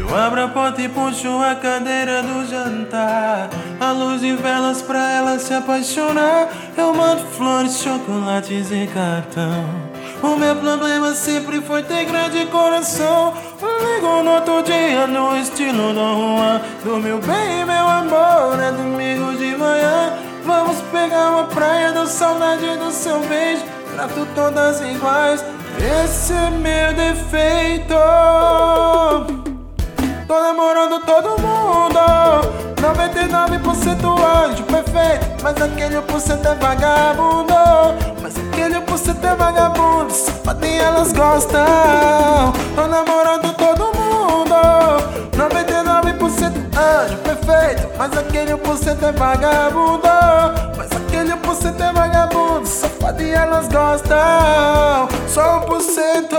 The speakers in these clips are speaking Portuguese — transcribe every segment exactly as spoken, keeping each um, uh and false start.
Eu abro a porta e puxo a cadeira do jantar, a luz de velas pra ela se apaixonar. Eu mando flores, chocolates e cartão. O meu problema sempre foi ter grande coração. Ligo no outro dia no estilo Dom Juan. Dormiu bem, meu amor, é domingo de manhã. Vamos pegar uma praia, dou saudade do seu beijo. Trato todas iguais, esse é meu defeito. Tô namorando todo mundo, noventa e nove por cento anjo perfeito, mas aquele um por cento é vagabundo. Mas aquele um por cento é vagabundo, safadinha elas gostam. Tô namorando todo mundo, noventa e nove por cento anjo perfeito, mas aquele um por cento é vagabundo. Mas aquele um por cento é vagabundo, safadinha elas gostam. Só um por cento.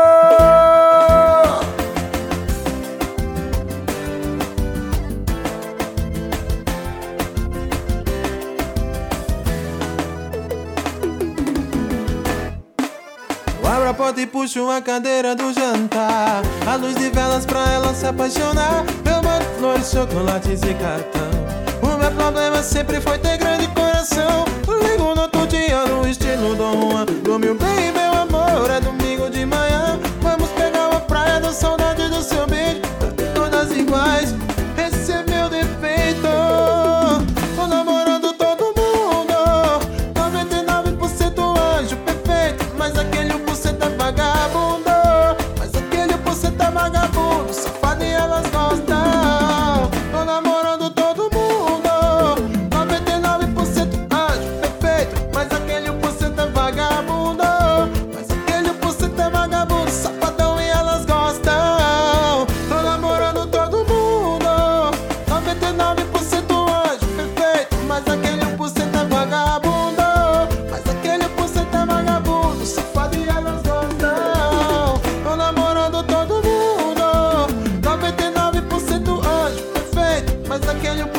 Abro a porta e puxo a cadeira do jantar, a luz de velas pra ela se apaixonar. Eu mando flores, chocolates e cartão. O meu problema sempre foi ter grande coração. Ligo no outro dia no estilo Dom Juan. Dormiu bem, meu amor, é domingo de manhã. Vamos pegar uma praia, dou saudade do seu beijo. Todas iguais, esse é meu defeito. Tô namorando todo mundo, noventa e nove por cento anjo perfeito, mas aquele um por cento é vagabundo. Mas aquele um por cento é vagabundo, safado e elas gostam. Tô namorando todo mundo, noventa e nove por cento anjo perfeito, mas aquele um por cento é vagabundo. Mas aquele um por cento é vagabundo, safadão e elas gostam. Tô namorando todo mundo, noventa e nove por cento anjo perfeito, mas aquele um por cento é vagabundo. Mas aquele um por cento é vagabundo, safado e elas gostam. Tô namorando todo mundo, noventa e nove por cento anjo perfeito, mas aquele um